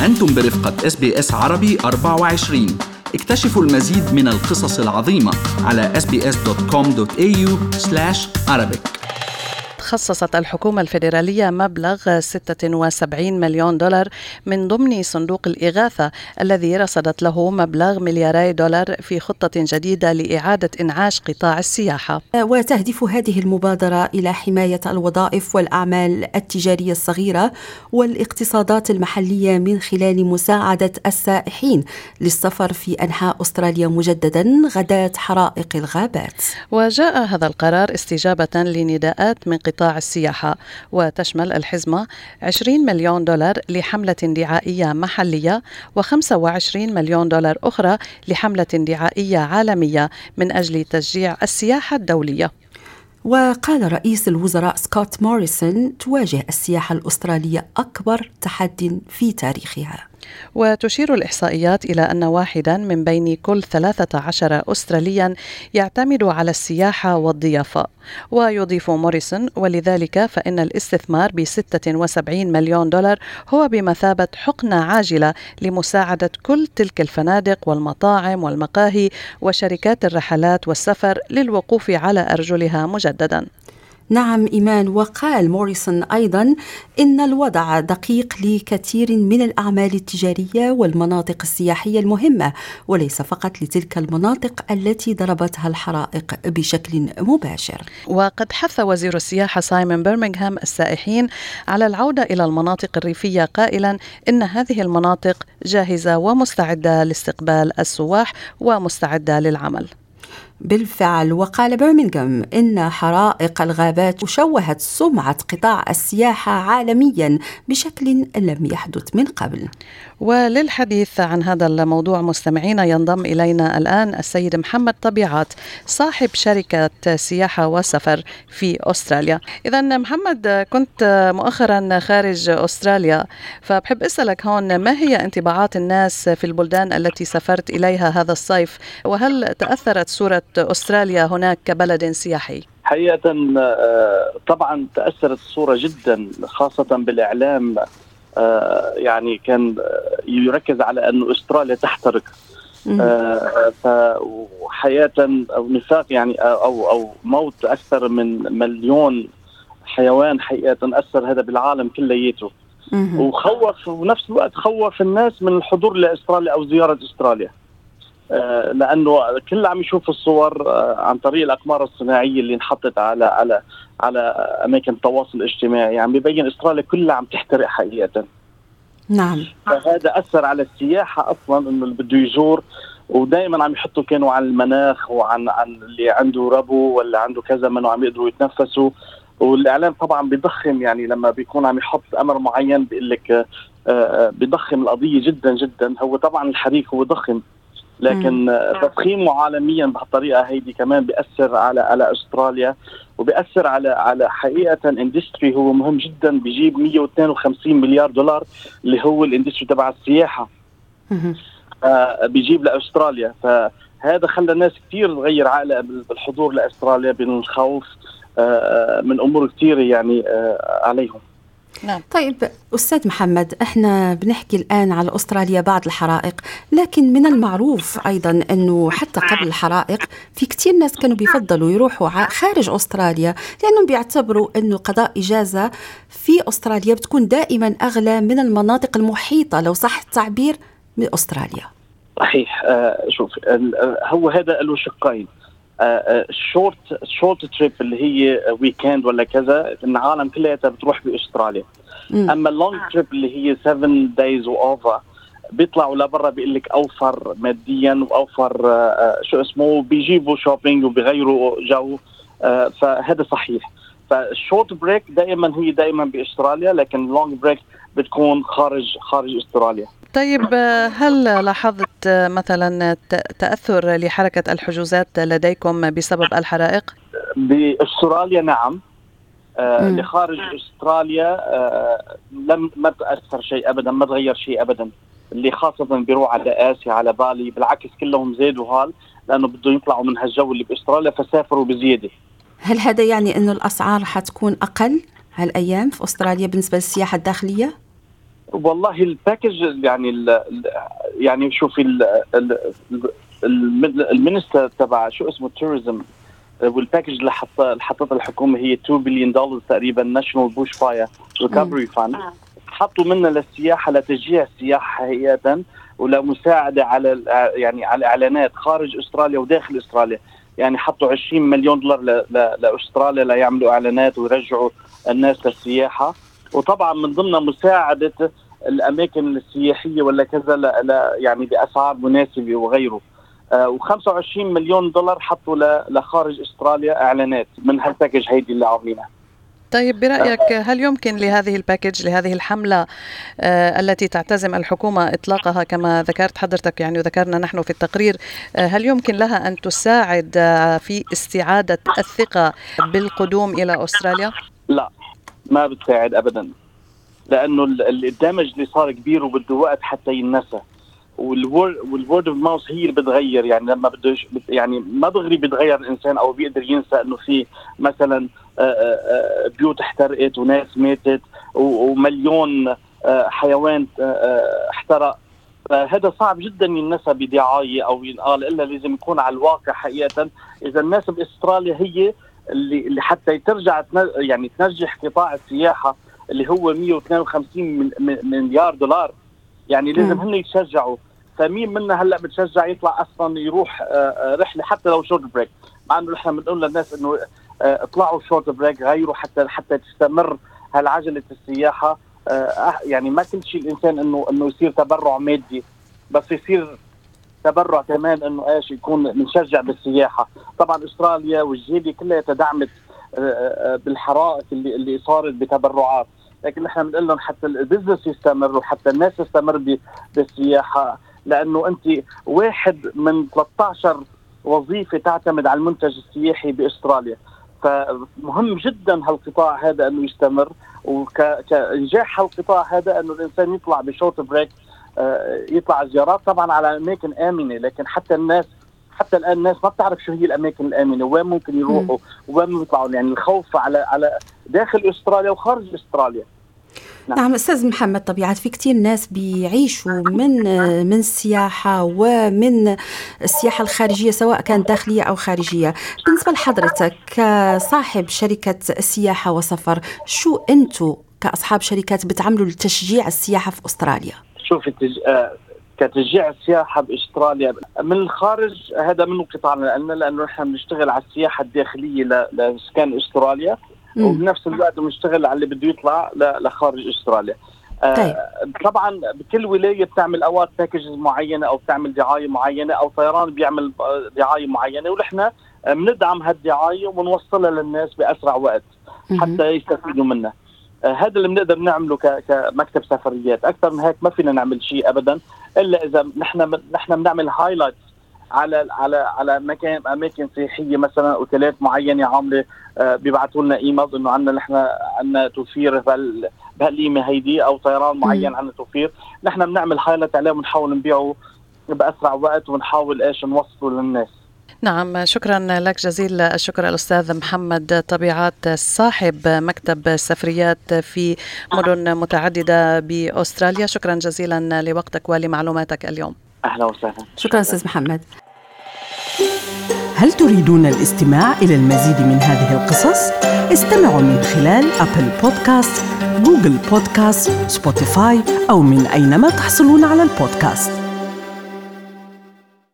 أنتم برفقة SBS عربي 24. اكتشفوا المزيد من القصص العظيمة على sbs.com.au/arabic. خصصت الحكومة الفيدرالية مبلغ 76 مليون دولار من ضمن صندوق الإغاثة الذي رصدت له مبلغ $2 في خطة جديدة لإعادة إنعاش قطاع السياحة. وتهدف هذه المبادرة إلى حماية الوظائف والأعمال التجارية الصغيرة والاقتصادات المحلية من خلال مساعدة السائحين للسفر في أنحاء أستراليا مجددا غداة حرائق الغابات. وجاء هذا القرار استجابة لنداءات من قطاع السياحة، وتشمل الحزمة 20 مليون دولار لحملة دعائية محلية و25 مليون دولار أخرى لحملة دعائية عالمية من أجل تشجيع السياحة الدولية. وقال رئيس الوزراء سكوت موريسون تواجه السياحة الأسترالية أكبر تحد في تاريخها. وتشير الإحصائيات إلى أن واحدا من بين كل 13 أستراليا يعتمد على السياحة والضيافة. ويضيف موريسون: ولذلك فإن الاستثمار ب76 مليون دولار هو بمثابة حقنة عاجلة لمساعدة كل تلك الفنادق والمطاعم والمقاهي وشركات الرحلات والسفر للوقوف على أرجلها مجددا. نعم إيمان. وقال موريسون أيضا إن الوضع دقيق لكثير من الأعمال التجارية والمناطق السياحية المهمة، وليس فقط لتلك المناطق التي ضربتها الحرائق بشكل مباشر. وقد حث وزير السياحة سايمون برمنغهام السائحين على العودة إلى المناطق الريفية، قائلا إن هذه المناطق جاهزة ومستعدة لاستقبال السواح ومستعدة للعمل. بالفعل. وقال برمنغهام إن حرائق الغابات شوهت سمعة قطاع السياحة عالميا بشكل لم يحدث من قبل. وللحديث عن هذا الموضوع مستمعينا ينضم إلينا الآن السيد محمد طبيعات، صاحب شركة سياحة وسفر في أستراليا. إذن محمد، كنت مؤخرا خارج أستراليا، فبحب أسألك هون ما هي انطباعات الناس في البلدان التي سافرت إليها هذا الصيف، وهل تأثرت صورة أستراليا هناك كبلد سياحي؟ حقيقة طبعا تأثرت الصورة جدا، خاصة بالإعلام. يعني كان يركز على أنه أستراليا تحترق، فحقيقة أو نفاق يعني أو موت أكثر من مليون حيوان. حقيقة أثر هذا بالعالم كلياته، وخوف ونفس الوقت خوف الناس من الحضور لأستراليا أو زيارة أستراليا، لأنه كل عم يشوف الصور عن طريق الأقمار الصناعية اللي انحطت على أماكن التواصل الاجتماعي، عم بيبين أستراليا كلها عم تحترق حقيقة. نعم. فهذا أثر على السياحة أصلا، إنه اللي بده يزور ودائما عم يحطوا كانوا عن المناخ وعن اللي عنده ربو ولا عنده كذا منه عم يقدروا يتنفسوا. والإعلام طبعا بيضخم، يعني لما بيكون عم يحط أمر معين بيقول لك بيضخم القضية جدا جدا. هو طبعا الحريق هو ضخم، لكن تضخيمه عالميا بهالطريقه هيدي كمان بيأثر على استراليا، وبيأثر على حقيقه اندستري هو مهم جدا، بيجيب 152 مليار دولار اللي هو الاندستري تبع السياحه. بيجيب لاستراليا، فهذا خلى الناس كثير تغير عقلها بالحضور لاستراليا من الخوف من امور كثيره يعني عليهم. نعم. طيب أستاذ محمد، احنا بنحكي الآن على أستراليا بعد الحرائق، لكن من المعروف أيضا أنه حتى قبل الحرائق في كتير ناس كانوا بيفضلوا يروحوا خارج أستراليا، لأنهم بيعتبروا أنه قضاء إجازة في أستراليا بتكون دائما أغلى من المناطق المحيطة، لو صح التعبير، من أستراليا. صحيح. شوف، هو هذا له شقين. شورت تريب اللي هي ويكند ولا كذا، العالم كلها بتروح باستراليا. اما اللونج تريب اللي هي 7 days واوفر بيطلعوا لبرا، بيقول لك اوفر ماديا واوفر شو اسمه، بيجيبوا شوبينج وبيغيروا جو. فهذا صحيح. فالشورت بريك دائما باستراليا، لكن اللونج بريك بتكون خارج استراليا. طيب، هل لاحظت مثلا تأثر لحركة الحجوزات لديكم بسبب الحرائق؟ باستراليا نعم. لخارج استراليا ما تأثر شيء أبدا، ما تغير شيء أبدا. اللي خاصة بيروح على آسيا على بالي بالعكس كلهم زادوا هال، لأنه بدهم يطلعوا من هالجو اللي باستراليا فسافروا بزيادة. هل هذا يعني أنه الأسعار حتكون أقل هالأيام في أستراليا بالنسبة للسياحة الداخلية؟ والله الباكج يعني شوفي المينستر تبع شو اسمه التوريزم والباكج اللي حطتها الحكومه هي $2 بليون تقريبا، ناشونال بوش فاير ريكفري فاند، حطوا منها للسياحه لتشجيع السياحه حقيقه ولمساعده على على اعلانات خارج استراليا وداخل استراليا. يعني حطوا $20 مليون لاستراليا ليعملوا اعلانات ويرجعوا الناس للسياحة، وطبعا من ضمن مساعدة الاماكن السياحية ولا كذا يعني باسعار مناسبة وغيره. و$25 مليون حطوا لخارج استراليا اعلانات من هالباكج هيدي اللي عاملينها. طيب برأيك هل يمكن لهذه الباكج لهذه الحملة التي تعتزم الحكومة إطلاقها كما ذكرت حضرتك يعني وذكرنا نحن في التقرير، هل يمكن لها أن تساعد في استعادة الثقة بالقدوم إلى أستراليا؟ لا، ما بتساعد أبدا، لأنه الدمج اللي صار كبير وبده وقت حتى ينسى، والورد اوف ماوث هي اللي بتغير. يعني لما بده يعني ما دغري بتغير الانسان او بيقدر ينسى انه في مثلا بيوت احترقت وناس ماتت ومليون حيوان احترق. فهذا صعب جدا ينسى بدعايه او ينقال، الا لازم يكون على الواقع حقيقه. اذا الناس باستراليا هي اللي حتى ترجع يعني تنجح قطاع السياحه اللي هو $152 مليار، يعني لازم هن يتشجعوا. فمين منا هلا بتشجع يطلع اصلا يروح رحله حتى لو شورت بريك، مع انه نحن بنقول للناس انه اطلعوا شورت بريك، غيروا حتى تستمر هالعجله السياحه. يعني ما كل شيء الانسان انه يصير تبرع مادي، بس يصير تبرع كمان انه ايش يكون بنشجع بالسياحه. طبعا استراليا والجاليه كلها تدعمت بالحرائق اللي صارت بتبرعات، لكن نحن بنقول لهم حتى البزنس يستمر وحتى الناس تستمر بالسياحه، لانه انت واحد من 13 وظيفه تعتمد على المنتج السياحي باستراليا. فمهم جدا هالقطاع هذا انه يستمر، وكنجاح هالقطاع هذا انه الانسان يطلع بشورت بريك، يطلع زيارات طبعا على اماكن امنه. لكن حتى الان الناس ما بتعرف شو هي الاماكن الامنه وين ممكن يروحوا وين ممكن يطلعوا، يعني الخوف على داخل استراليا وخارج استراليا. نعم أستاذ محمد، طبيعة في كتير ناس بيعيشوا من السياحة ومن السياحة الخارجية سواء كانت داخلية أو خارجية. بالنسبة لحضرتك كصاحب شركة سياحة وسفر، شو أنتوا كأصحاب شركات بتعملوا لتشجيع السياحة في أستراليا؟ شوف كتشجيع السياحة بأستراليا من الخارج هذا منه قطاعنا، لأنه نحن بنشتغل على السياحة الداخلية لسكان أستراليا، وبنفس الوقت بنشتغل على اللي بده يطلع لخارج استراليا. طبعا بكل ولايه بتعمل اوقات باكيجز معينه او بتعمل دعايه معينه او طيران بيعمل دعايه معينه، ونحن بندعم هالدعايه وبنوصلها للناس باسرع وقت حتى يستفيدوا منها. هذا اللي بنقدر نعمله كمكتب سفريات. اكثر من هيك ما فينا نعمل شيء ابدا، الا اذا نحن بنعمل هايلايتس على اماكن سياحيه، مثلا اوتيلات معينه عامله بيبعثوا لنا ايميل انه عندنا توفير بهالقيمه هيدي، او طيران معين عندنا توفير. نحن بنعمل هايلايت عليه ونحاول نبيعه باسرع وقت ونحاول نوصله للناس. نعم، شكرا لك جزيل الشكر الأستاذ محمد طبيعات، صاحب مكتب سفريات في مدن متعددة بأستراليا. شكرا جزيلا لوقتك ولمعلوماتك اليوم. أهلا وسهلا. شكرا أستاذ محمد. هل تريدون الاستماع إلى المزيد من هذه القصص؟ استمعوا من خلال أبل بودكاست، جوجل بودكاست، سبوتيفاي أو من أينما تحصلون على البودكاست.